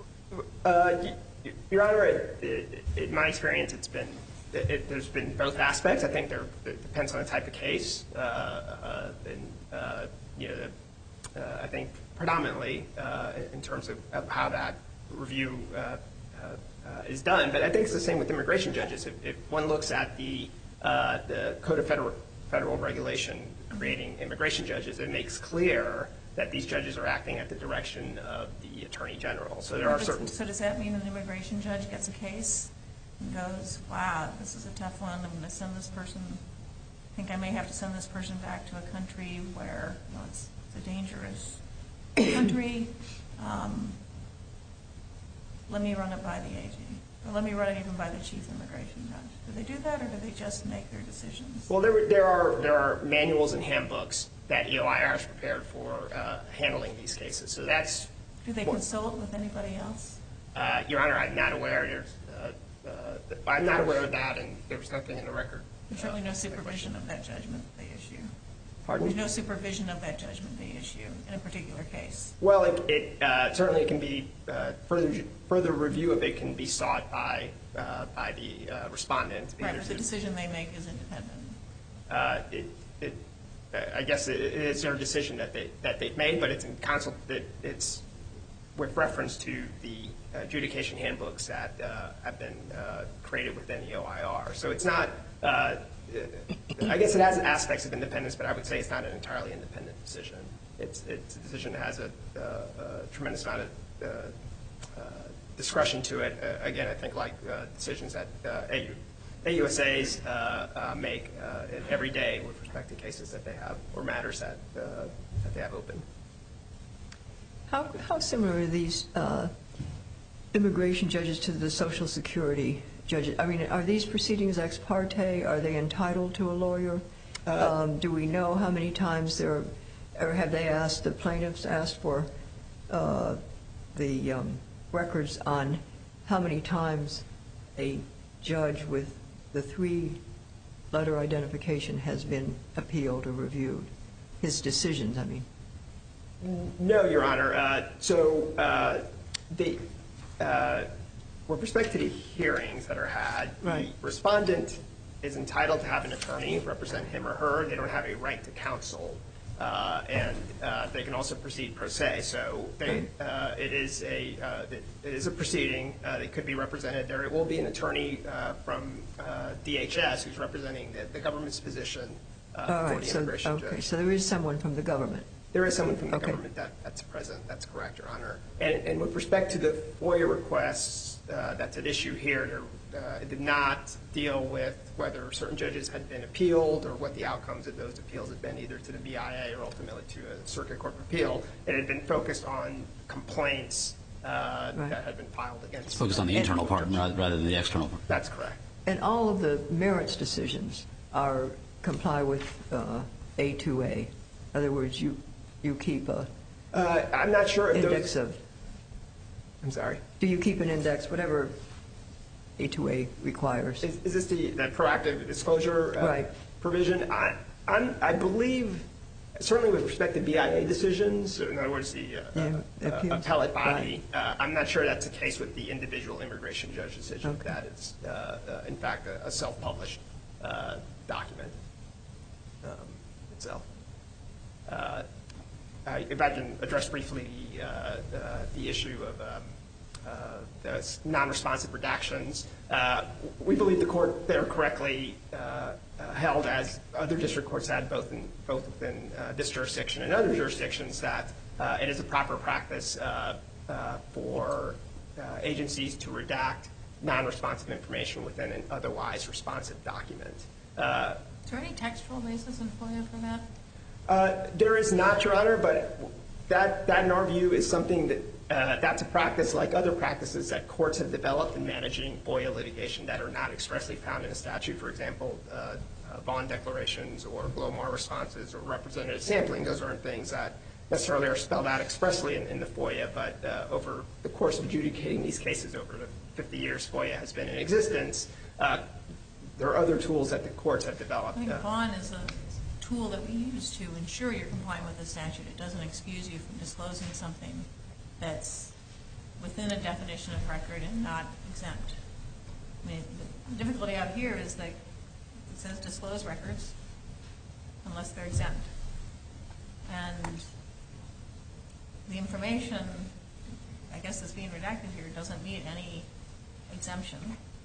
Uh, Your Honor, it, it, in my experience, it's been it, it, there's been both aspects. I think there it depends on the type of case, uh, uh, and uh, you know, uh, I think predominantly uh, in terms of, of how that review uh, uh, uh, is done. But I think it's the same with immigration judges. If, if one looks at the uh, the Code of Federal Federal Regulation creating immigration judges, it makes clear that these judges are acting at the direction of the Attorney General. So there are certain. So does that mean an immigration judge gets a case and goes, wow, this is a tough one, I'm going to send this person, I think I may have to send this person back to a country where, you know, it's, it's a dangerous country. Um, let me run it by the A G. Or let me run it even by the chief immigration judge. Do they do that, or do they just make their decisions? Well, there, there are there are manuals and handbooks that E O I R has prepared for uh, handling these cases. So that's. Do they consult with anybody else? Uh, Your Honor, I'm not aware. There's, uh, uh, I'm not aware of that, and there's nothing in the record. There's certainly no supervision of that judgment they issue. Pardon? There's no supervision of that judgment they issue in a particular case. Well, it, it uh, certainly can be uh, further further review of it can be sought by uh, by the uh, respondent. Right, but the decision they make is independent. Uh, it, it, I guess it, it is their decision that they that they've made, but it's in consult. It, it's with reference to the adjudication handbooks that uh, have been uh, created within the O I R. So it's not. Uh, I guess it has aspects of independence, but I would say it's not an entirely independent decision. It's, it's a decision that has a, uh, a tremendous amount of uh, uh, discretion to it. Uh, again, I think like uh, decisions that uh, A U S As uh, uh, make uh, every day with respect to cases that they have or matters that uh, that they have open. How how similar are these uh, immigration judges to the Social Security judges? I mean, are these proceedings ex parte? Are they entitled to a lawyer? Uh, um, do we know how many times they're, or have they asked, the plaintiffs asked for uh, the um, records on how many times a judge with the three-letter identification has been appealed or reviewed? His decisions, I mean. No, Your Honor. Uh, so uh, the uh, with respect to the hearings that are had, right. the respondent is entitled to have an attorney represent him or her. They don't have a right to counsel, uh, and uh, they can also proceed pro se. So they, uh, it is a uh, it is a proceeding. Uh, they could be represented. There will be an attorney uh, from uh, D H S who's representing the, the government's position uh, All for right, the so, immigration okay, judge. so there is someone from the government. There is someone from the Okay. government that, that's present. That's correct, Your Honor. And, and with respect to the FOIA requests uh, that's at issue here, uh, it did not deal with whether certain judges had been appealed or what the outcomes of those appeals had been, either to the B I A or ultimately to a circuit court of appeal. It had been focused on complaints uh, Right. that had been filed against. It's focused on the internal part rather rather than the external part. That's correct. And all of the merits decisions are comply with uh, A two A. In other words, you you keep a Uh, I'm not sure if index those. of. I'm sorry. Do you keep an index, whatever A two A requires? Is, is this the, the proactive disclosure uh, Right. provision? I, I'm, I believe, certainly with respect to B I A decisions, in other words, the uh, Yeah, uh, appeals. appellate body, uh, I'm not sure that's the case with the individual immigration judge decision. Okay. That is, uh, uh, in fact, a, a self-published uh, document um, itself. Uh, I, if I can address briefly uh, uh, the issue of um, uh, the non-responsive redactions, uh, we believe the court there correctly uh, uh, held, as other district courts had, both in both within uh, this jurisdiction and other jurisdictions, that uh, it is a proper practice uh, uh, for uh, agencies to redact non-responsive information within an otherwise responsive document. Uh, Is there any textual basis in FOIA for that? Uh, there is not, Your Honor, but that, that in our view is something that, uh, that's a practice like other practices that courts have developed in managing FOIA litigation that are not expressly found in a statute. For example, uh, uh, bond declarations or GLOMAR responses or representative sampling. Those aren't things that necessarily are spelled out expressly in, in the FOIA, but uh, over the course of adjudicating these cases over the fifty years FOIA has been in existence, uh, there are other tools that the courts have developed. I think Uh, bond is a tool that we use to ensure you're complying with the statute. It doesn't excuse you from disclosing something that's within a definition of record and not exempt. I mean, the difficulty out here is that it says disclose records unless they're exempt. And the information, I guess, that's being redacted here doesn't meet any exemption.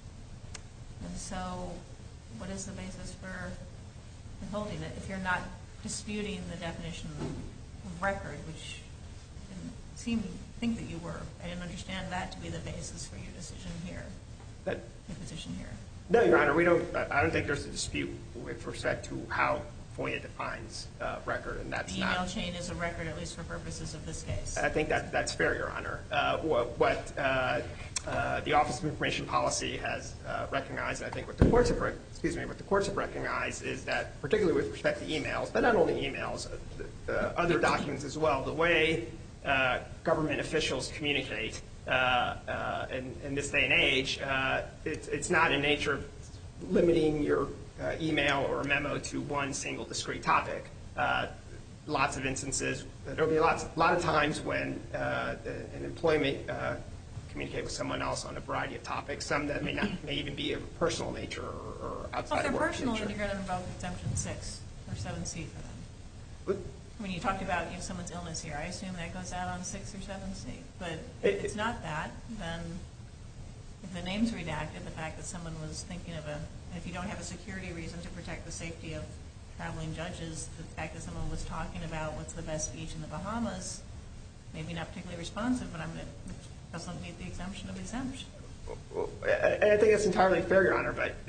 And so what is the basis for withholding it if you're not disputing the definition of record, which didn't seem to think that you were? I didn't understand that to be the basis for your decision here, that, your position here. No, Your Honor, we don't. I don't think there's a dispute with respect to how FOIA defines uh, record, and that's the email not. chain is a record, at least for purposes of this case. I think that that's fair, Your Honor. Uh, what what uh, uh, the Office of Information Policy has uh, recognized, and I think what the courts have, re- excuse me, what the courts have recognized is that, particularly with respect to emails, but not only emails, uh, the, uh, other documents as well, the way uh, government officials communicate. Uh, uh, in, in this day and age, uh, it's, it's not in nature of limiting your uh, email or memo to one single discrete topic. uh, lots of instances. There will be lots, a lot of times when uh, an employee may uh, communicate with someone else on a variety of topics, some that may not may even be of a personal nature or, or outside Well, if of they're work personal, nature. then you're going to invoke exemption six or seven C for them. When you talked about you know, someone's illness here, I assume that goes out on six or seven C. But if It- it's not that, then if the name's redacted, the fact that someone was thinking of a, if you don't have a security reason to protect the safety of traveling judges, the fact that someone was talking about what's the best beach in the Bahamas, maybe not particularly responsive, but I'm going to, doesn't meet the exemption of exemption. And I think that's entirely fair, Your Honor, but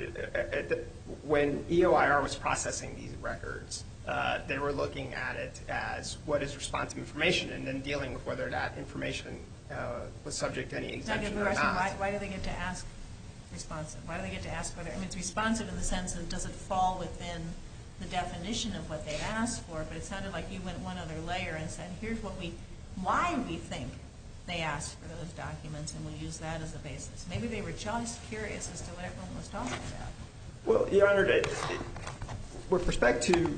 when E O I R was processing these records, uh, they were looking at it as what is responsive information and then dealing with whether that information uh, was subject to any exemption or not. Why, why do they get to ask responsive? Why do they get to ask whether, I mean, it's responsive in the sense of does it fall within the definition of what they asked for, but it sounded like you went one other layer and said, here's what we, why we think they asked for those documents, and we'll use that as a basis. Maybe they were just curious as to what everyone was talking about. Well, Your Honor, it, it, with respect to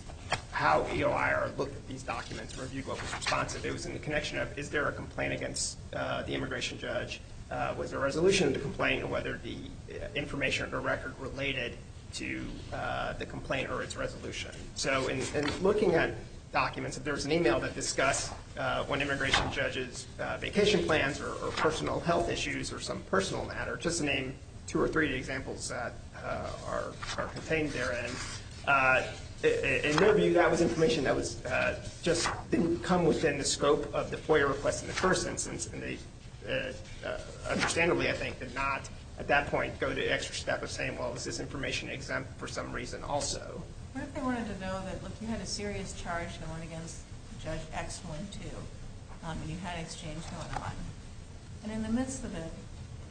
how E O I R looked at these documents, reviewed what was responsive, it was in the connection of is there a complaint against uh, the immigration judge? Uh, was there a resolution of the complaint, or whether the uh, information or the record related to uh, the complaint or its resolution? So in, in looking at documents, if there was an email that discussed uh, one immigration judge's uh, vacation plans or, or personal health issues or some personal matter, just to name two or three examples that uh, are, are contained therein, uh, in their view, that was information that was uh, just didn't come within the scope of the FOIA request in the first instance, and they uh, uh, understandably, I think, did not at that point go to the extra step of saying, well, is this information exempt for some reason also? What if they wanted to know that, look, you had a serious charge going against Judge X one two, um, and you had an exchange going on, and in the midst of it,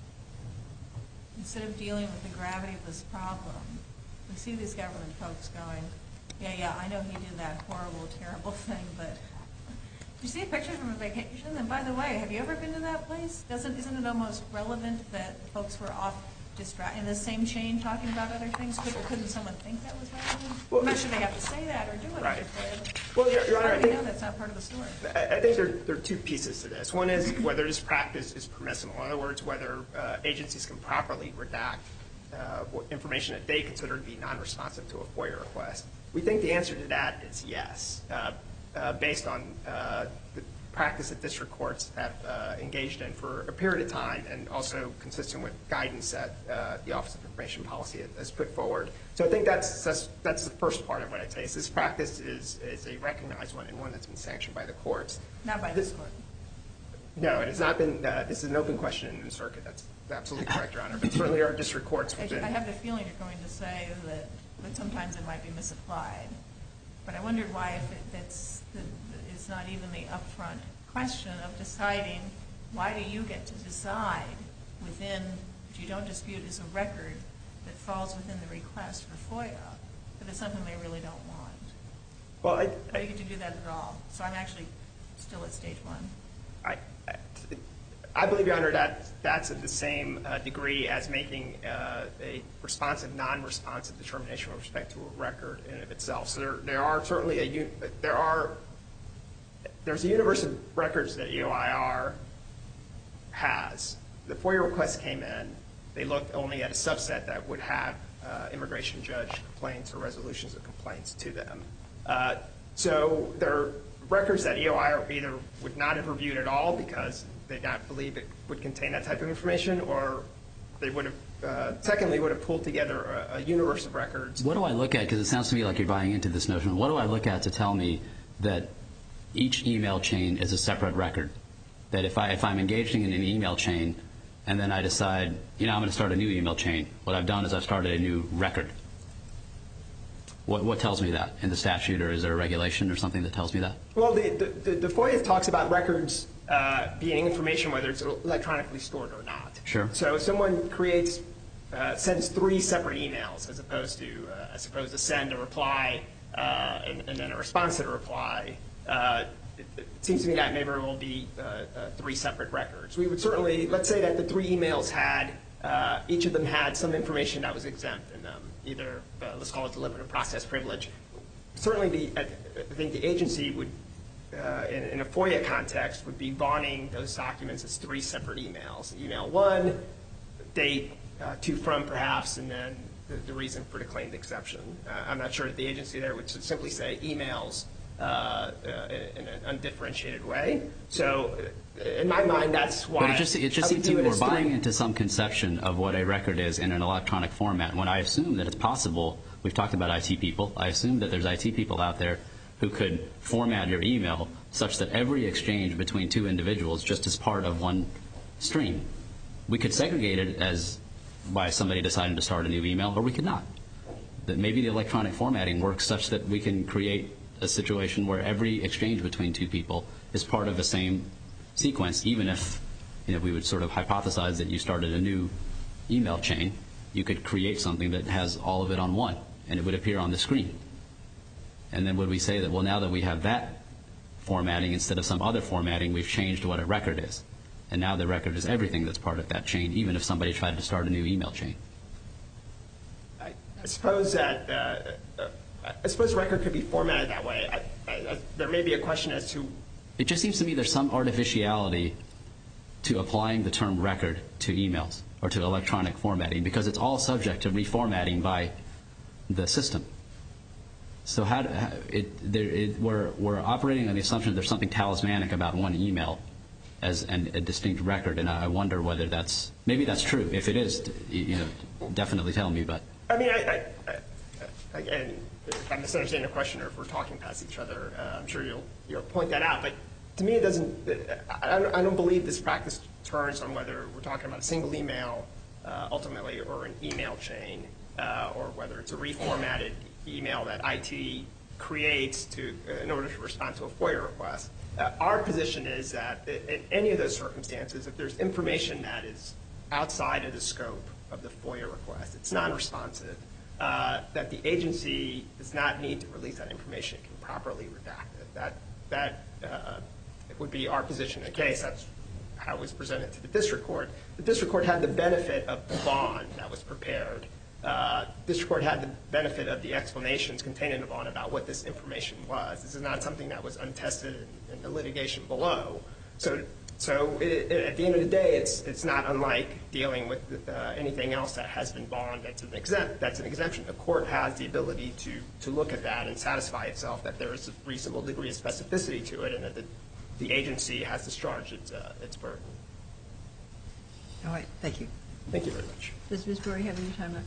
instead of dealing with the gravity of this problem, we see these government folks going, yeah, yeah, I know he did that horrible, terrible thing, but you see a picture from a vacation, and by the way, have you ever been to that place? Doesn't, isn't it almost relevant that folks were off distra- in the same chain talking about other things? Could, or couldn't someone think that was relevant? Well, I'm not sure they have to say that or do it. Right. But Well, Your, Your Honor, I I already think, know that's not part of the story. I I think there, there are two pieces to this. One is whether this practice is permissible. In other words, whether uh, agencies can properly redact uh, information that they consider to be non-responsive to a FOIA request. We think the answer to that is yes, uh, uh, based on uh, the practice that district courts have uh, engaged in for a period of time, and also consistent with guidance that uh, the Office of Information Policy has put forward. So I think that's that's, that's the first part of what I'd say. Is this practice is, is a recognized one and one that's been sanctioned by the courts. Not by this court. No, it has not been. Uh, this is an open question in the circuit. That's absolutely correct, Your Honor. But certainly our district courts I within. I have the feeling you're going to say that, that sometimes it might be misapplied. But I wondered why if it, that's the, it's not even the upfront question of deciding why do you get to decide within, which you don't dispute is a record that falls within the request for FOIA, but it's something they really don't want. Well, I, Why do you get to do that at all? So I'm actually still at stage one. I, I, I believe, Your Honor, that that's of the same uh, degree as making uh, a responsive, non-responsive determination with respect to a record in and of itself. So there, there are certainly a there are there's a universe of records that E O I R has. The FOIA request came in. They looked only at a subset that would have uh, immigration judge complaints or resolutions of complaints to them. Uh, so there are records that E O I R either would not have reviewed at all because they did not believe it would contain that type of information, or they would have, uh, secondly, would have pulled together a, a universe of records. What do I look at? Because it sounds to me like you're buying into this notion. What do I look at to tell me that each email chain is a separate record? That if, I, if I'm engaging in an email chain and then I decide, you know, I'm going to start a new email chain, what I've done is I've started a new record. What, what tells me that in the statute, or is there a regulation or something that tells me that? Well, the, the, the FOIA talks about records uh, being information, whether it's electronically stored or not. Sure. So if someone creates, uh, sends three separate emails as opposed to, uh, as opposed to send a reply uh, and, and then a response to the reply, uh, it, it seems to me that may very well be uh, uh, three separate records. We would certainly, let's say that the three emails had, uh, each of them had some information that was exempt in them, either, uh, let's call it deliberative process privilege. certainly the, I think the agency would, uh, in, in a FOIA context, would be bonding those documents as three separate emails. Email one, date, uh, to, from, perhaps, and then the, the reason for the claimed exception. Uh, I'm not sure that the agency there would simply say emails uh, uh, in, in an undifferentiated way. So, in my mind, that's why. But it just, it just seems to me we're buying into some conception of what a record is in an electronic format. When I assume that it's possible, we've talked about I T people, I assume that there's I T people out there who could format your email such that every exchange between two individuals just is part of one stream. We could segregate it as by somebody deciding to start a new email, or we could not. That maybe the electronic formatting works such that we can create a situation where every exchange between two people is part of the same sequence, even if, you know, we would sort of hypothesize that you started a new email chain. You could create something that has all of it on one, and it would appear on the screen. And then would we say that, well, now that we have that formatting instead of some other formatting, we've changed what a record is. And now the record is everything that's part of that chain, even if somebody tried to start a new email chain. I, I suppose that uh, uh, I suppose record could be formatted that way. I, I, I, there may be a question as to. It just seems to me there's some artificiality to applying the term record to emails or to electronic formatting, because it's all subject to reformatting by the system. So how, do, how it, there, it, we're, we're operating on the assumption that there's something talismanic about one email as an, a distinct record, and I wonder whether that's, maybe that's true. If it is, you know, definitely tell me. But I mean, I, I, I, again, if I'm misunderstanding the question or if we're talking past each other, uh, I'm sure you'll you'll point that out. But to me, it doesn't. I, I don't believe this practice turns on whether we're talking about a single email, uh, ultimately, or an email chain, uh, or whether it's a reformatted email that I T creates to uh, in order to respond to a FOIA request. Uh, our position is that in any of those circumstances, if there's information that is outside of the scope of the FOIA request, it's non-responsive, uh, that the agency does not need to release that information. It can properly redact it. That, that uh, would be our position in the case. That's how it was presented to the district court. The district court had the benefit of the bond that was prepared. Uh, district court had the benefit of the explanations contained in the bond about what this information was. This is not something that was untested in, in the litigation below. So, so it, it, at the end of the day, it's it's not unlike dealing with uh, anything else that has been bond that's an exempt that's an exemption. The court has the ability to to look at that and satisfy itself that there is a reasonable degree of specificity to it, and that the the agency has discharged its uh, its burden. All right. Thank you. Thank you very much. Does Miz Burry have any time left?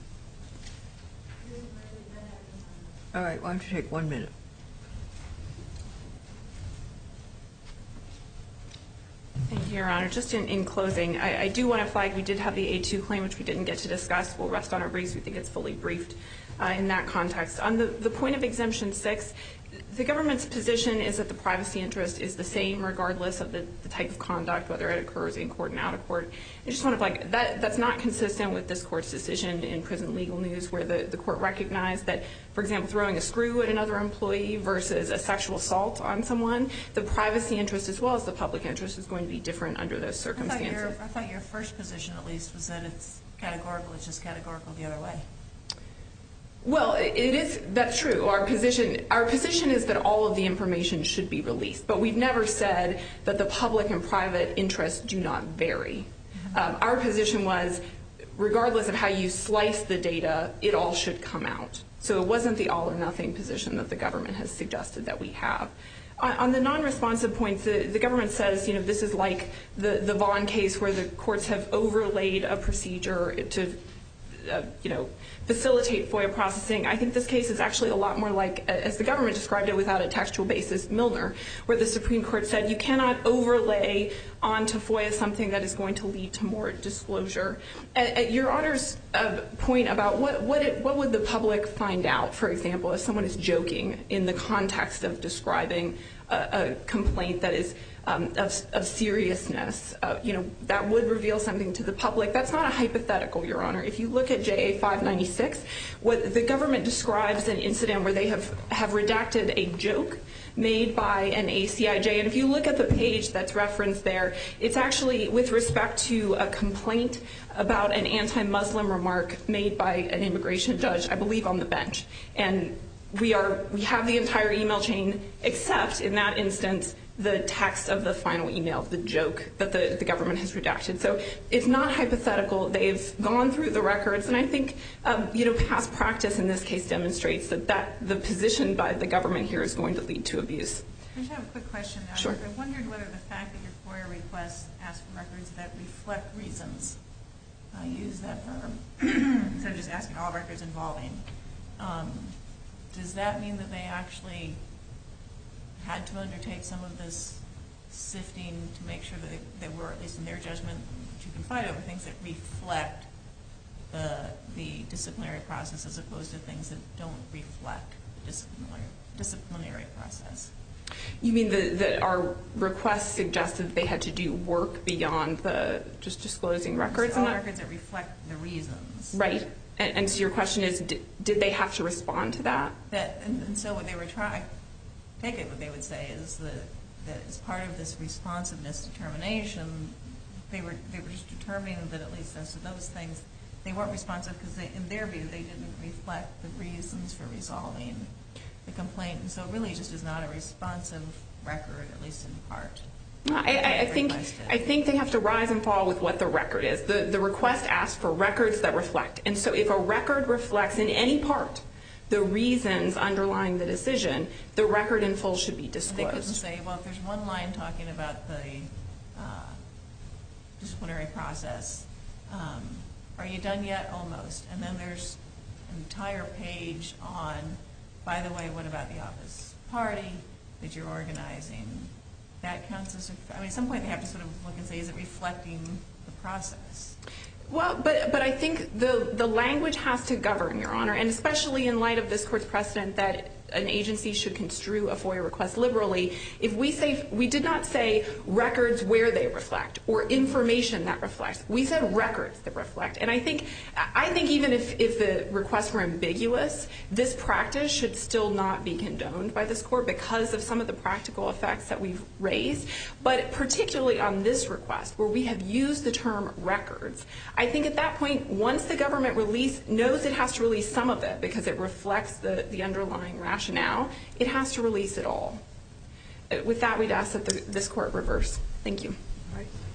All right, why don't you take one minute? Thank you, Your Honor. Just in, in closing, I, I do want to flag we did have the A two claim, which we didn't get to discuss. We'll rest on our briefs. We think it's fully briefed uh, in that context. On the, the point of Exemption six, the government's position is that the privacy interest is the same regardless of the, the type of conduct, whether it occurs in court and out of court. I just want to flag that that's not consistent with this court's decision in Prison Legal News, where the, the court recognized that, for example, throwing a screw at another employee versus a sexual assault on someone, the privacy interest as well as the public interest is going to be different under those circumstances. I thought your, I thought your first position, at least, was that it's categorical. It's just categorical the other way. Well, it is. That's true. Our position, our position is that all of the information should be released, but we've never said that the public and private interests do not vary. Um, our position was, regardless of how you slice the data, it all should come out. So it wasn't the all or nothing position that the government has suggested that we have. On, on the non-responsive points, the, the government says, you know, this is like the the Vaughn case where the courts have overlaid a procedure to, uh, you know, facilitate FOIA processing. I think this case is actually a lot more like, as the government described it without a textual basis, Milner, where the Supreme Court said you cannot overlay onto FOIA something that is going to lead to more disclosure. At, at Your Honor's uh, point about what what, it, what would the public find out, for example, if someone is joking in the context of describing a, a complaint that is Um, of, of seriousness, uh, you know, that would reveal something to the public. That's not a hypothetical, Your Honor. If you look at J A five ninety-six, what the government describes an incident where they have, have redacted a joke made by an A C I J. And if you look at the page that's referenced there, it's actually with respect to a complaint about an anti-Muslim remark made by an immigration judge, I believe, on the bench. And we are we have the entire email chain, except in that instance the text of the final email, the joke that the, the government has redacted. So it's not hypothetical. They've gone through the records, and I think um, you know past practice in this case demonstrates that, that the position by the government here is going to lead to abuse. I just have a quick question. Sure. I wondered whether the fact that your FOIA requests ask for records that reflect reasons, I use that verb, instead of just asking all records involving, um, does that mean that they actually had to undertake some of this sifting to make sure that they, they were, at least in their judgment, that you can fight over things that reflect the, the disciplinary process as opposed to things that don't reflect the disciplinary, disciplinary process? You mean that, that our request suggested that they had to do work beyond the just disclosing records? All and records that reflect the reasons. Right. And, and so your question is, did, did they have to respond to that? That, and, and so what they were trying, take it, what they would say is that, that as part of this responsiveness determination, they were they were just determining that at least as to those things, they weren't responsive because they, in their view, they didn't reflect the reasons for resolving the complaint, and so it really just is not a responsive record, at least in part. I, I, I think I think they have to rise and fall with what the record is. The the request asks for records that reflect, and so if a record reflects in any part the reasons underlying the decision, the record in full should be disclosed. They couldn't say, well, if there's one line talking about the uh, disciplinary process, um, are you done yet? Almost, and then there's an entire page on, by the way, what about the office party that you're organizing? That counts as, I mean, at some point they have to sort of look and say, is it reflecting the process? Well, but but I think the the language has to govern, Your Honor, and especially in light of this Court's precedent that an agency should construe a FOIA request liberally. If we say, we did not say records where they reflect or information that reflects. We said records that reflect. And I think I think even if, if the requests were ambiguous, this practice should still not be condoned by this Court because of some of the practical effects that we've raised. But particularly on this request, where we have used the term records, I think at that point, once the government release knows it has to release some of it because it reflects the, the underlying rationale, it has to release it all. With that, we'd ask that the, this Court reverse. Thank you. All right.